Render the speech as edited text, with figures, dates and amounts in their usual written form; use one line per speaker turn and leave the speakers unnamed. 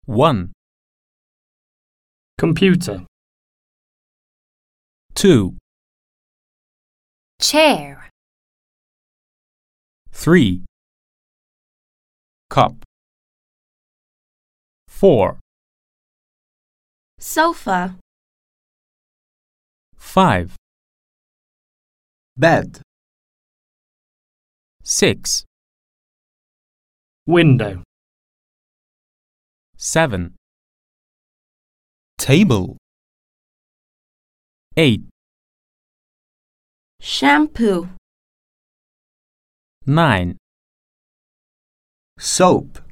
1,
computer,
2,
chair,
3, cup, 4,
sofa,
5,
bed,
6,
window,
7,
table,
8,
shampoo,
9,
soap.